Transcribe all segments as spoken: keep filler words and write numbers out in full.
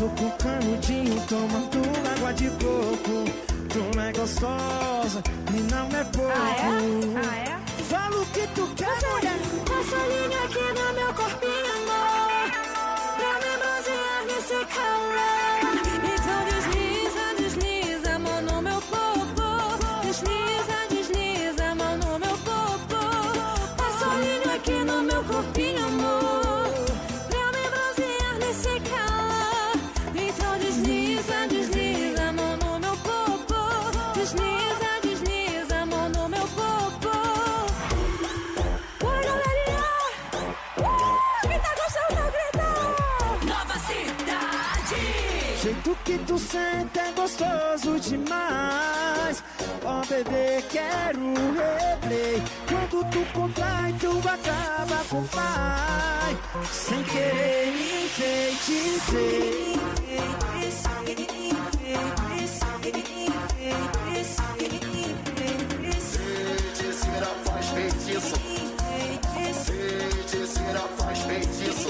coco, canudinho, tomando água de coco. Tu não é gostosa e não é pouco. Ah, é? Ah, é? Fala o que tu quer, mulher. Passa a linha aqui no meu corpinho, amor, pra me bronzear nesse calor. Então desliza, desliza a mão no meu corpo. Desliza, desliza a mão no meu corpo. Passa a linha aqui no meu corpinho, amor, pra me bronzear nesse calor. Então desliza, desliza a mão no meu corpo. Desliza, desliza a mão no meu corpo. Bora, galerinha! Uh, quem tá gostando, grita! Nova Cidade! Jeito que tu sente é gostoso demais. Ó, bebê, quero replay. Quando tu contrai, tu acaba com o pai. Sem querer me enfeitiçei. Feiticeira faz feitiço. Feiticeira faz feitiço.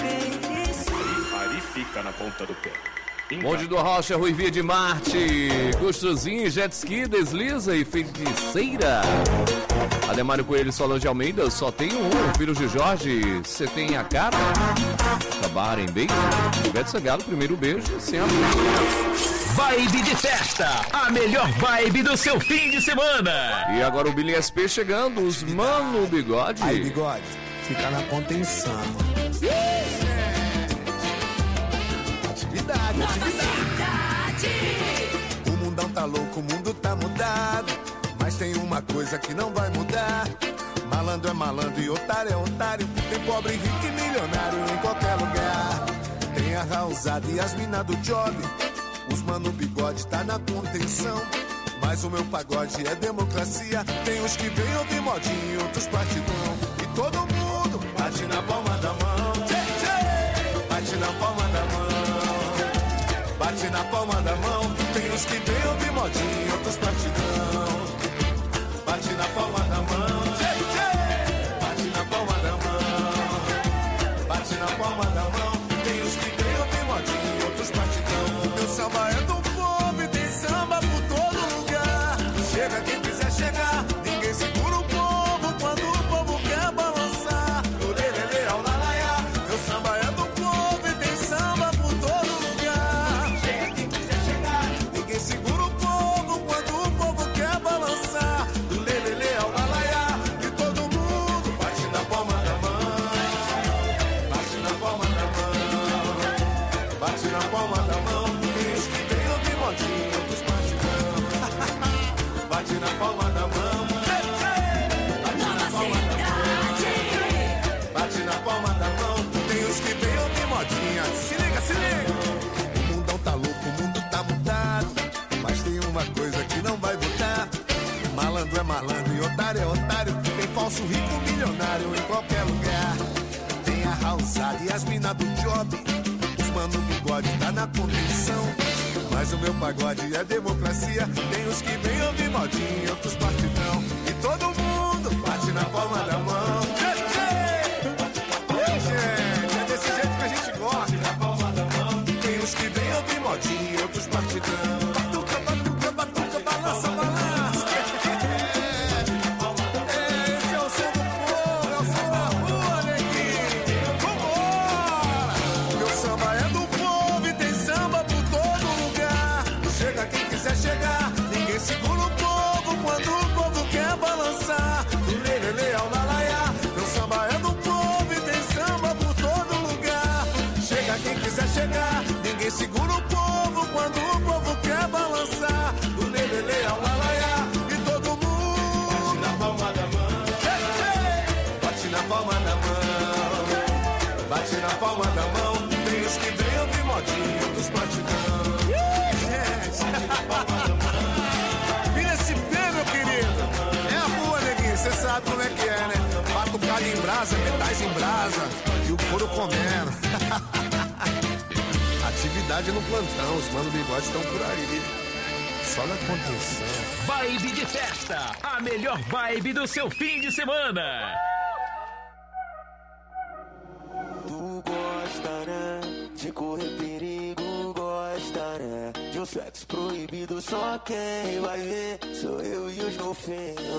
Aí fica na ponta do pé. Monte do Rocha, Ruivia de Marte, gostosinho, jet ski, desliza e feiticeira. Ademário Coelho, Solange Almeida, só tem um, filho de Jorge, você tem a cara? Acabarem bem? Ivete Sangalo, primeiro beijo, sempre. Vibe de festa, a melhor vibe do seu fim de semana. E agora o Billy S P chegando, os Mano Bigode. Aí, Bigode, fica na contenção. Atividade, atividade. O mundão tá louco, o mundo tá mudado. Mas tem uma coisa que não vai mudar. Malandro é malandro e otário é otário. Tem pobre, rico e milionário em qualquer lugar. Tem a Rausada e as minas do job. Os Mano Bigode tá na contenção. Mas o meu pagode é democracia. Tem os que vêm ouvir modinho e outros partidão. E todo mundo bate na palma da mão. Bate na palma da mão. Bate na palma da mão. Tem os que vêm ouvir modinho e outros partidão. Bate na palma da mão. Bate na palma da mão. Bate na palma da mão. Tem os que vêm ouvir modinho e outros partidão. Meu samba é do povo e tem samba por todo lugar. Chega quem quiser chegar. Ninguém segura o povo quando o povo quer balançar. O lelele ao lalaiá. Meu samba é do povo e tem samba por todo lugar. Chega quem quiser chegar. Ninguém segura o povo quando o povo quer balançar. Do lelele ao lalaiá. E todo mundo bate na palma da mão. Bate na palma da mão. Bate na palma da mão. Tem os que vêm ouvir modinho, outros partidão. Bate na palma da mão. Bate na palma da mão. Tem os que vêm ouvir modinha. Se liga, se liga. O mundão tá louco, o mundo tá mudado. Mas tem uma coisa que não vai mudar. Malandro é malandro e otário é otário. Tem falso rico milionário em qualquer lugar. Tem a Rausada e as minas do job. Os Mano Bigode tá na convenção. Mas o meu pagode é democracia. Tem os que vêm ouvir modinho e outros partidão. E todo mundo bate na palma da mão. Ei, gente, é desse jeito que a gente gosta. Na palma da mão. Tem os que vêm ouvir modinho e outros partidão. Batuca, batuca, batuca, balança, balança. Esse é o som do povo, é o som da rua, neguinho. Vambora! Meu samba é do povo e tem samba por todo lugar. Chega quem quiser chegar. Ninguém segura o povo quando o povo quer balançar. Do lelele ao lalaiá. Meu samba é do povo e tem samba por todo lugar. Chega quem quiser chegar. Ninguém segura o povo quando o povo quer balançar. Do lelele ao lalaiá. E todo mundo bate na palma da mão. Bate na palma da mão. Bate na palma da mão. Tem os que vêm ouvir modinho, outros partidão. Gente, bate na palma da mão. Vira esse pé, meu querido. É a rua, neguinho, cê sabe como é que é, né? Batucada em brasa, metais em brasa e o couro comendo. Atividade no plantão, os Mano Bigode estão por aí. Só na contenção. Vibe de festa, a melhor vibe do seu fim de semana. Tu gosta, né, de correr perigo, sexo proibido, só quem vai ver sou eu e os golfinhos.